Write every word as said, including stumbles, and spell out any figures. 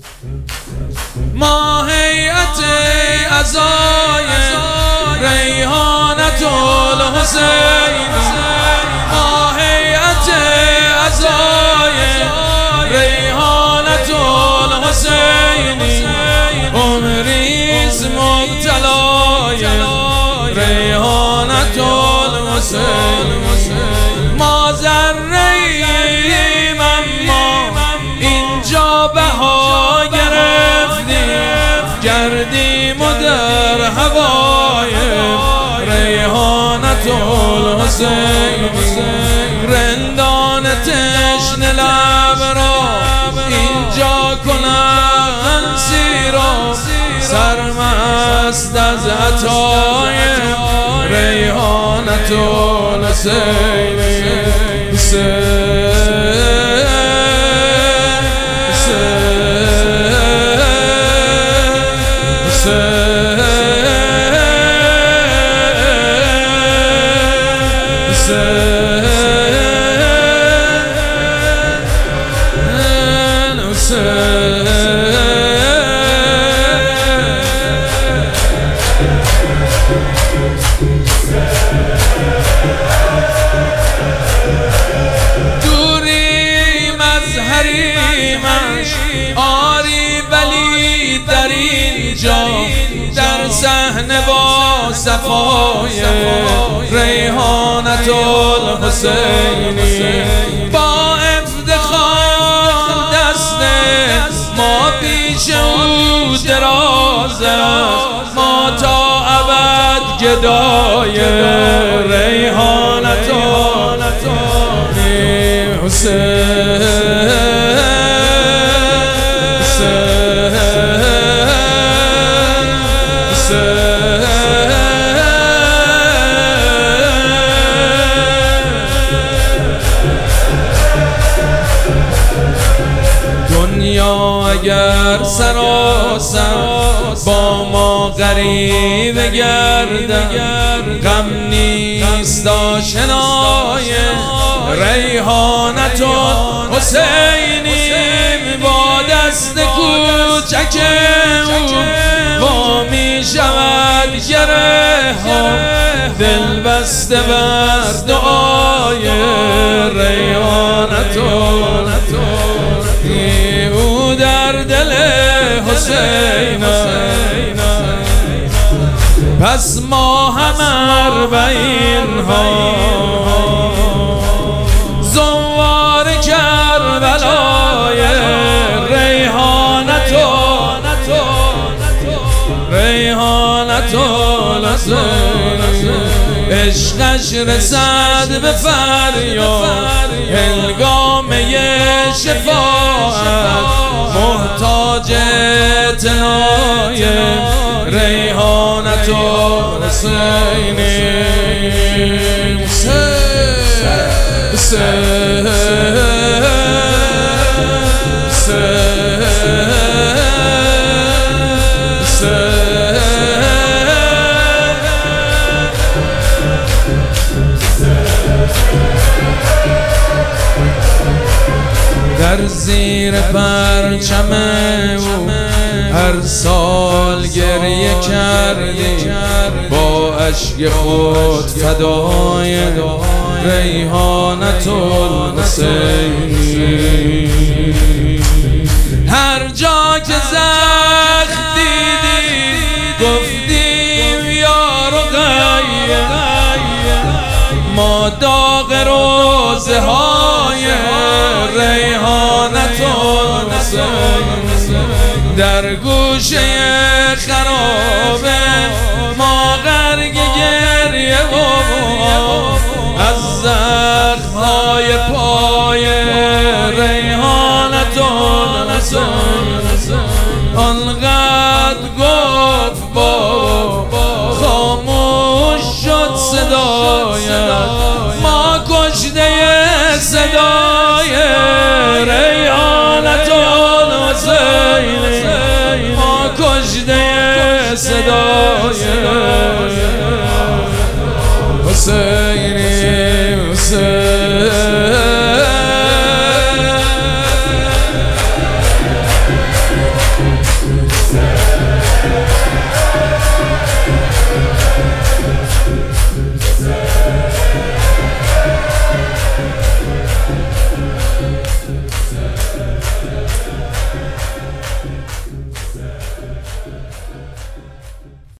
ما هیئت عزای ریحانة الحسین، ما هیئت عزای ریحانة الحسین، عمریست مبتلای ریحانة الحسین. ما ذره‌ایم اما اینجا بها گرفتیم، گردیم و در هوای ریحانة الحسین. رندان تشنه لب را اینجا کنند سیراب، سرمست از عطای ریحانة الحسین. دوریم از حریمش آری، ولی در اینجا در صحنه با صفای ریحانة الحسین، با افتخار دست ما پیش او دراز است، ما تا ابد گدای ریحانة الحسین. دنیا اگر سراسر با ما غریب گردد، غم نیست آشنای ریحانة الحسینیم. با دست کوچک او وا می شود گره ها، دل بسته بر دعای ریحانة الحسین. او در دل حسین، پس ما هم اربعین ها زوار کربلای ریحانة ریحانة الحسین. عشقش رسد به فریاد هنگامه شفاعت، محتاج اعتنای ریحانة الحسین. در زیر پرچم او هر سال گریه کردیم، با اشک خود فدای ریحانة الحسین. هر جا که زخم دیدیم گفتیم یا رقیه، ما داغ روزه های ریحانة الحسین. در گوشه خرابه ما غرق گریه و از زخم‌های پای ریحانة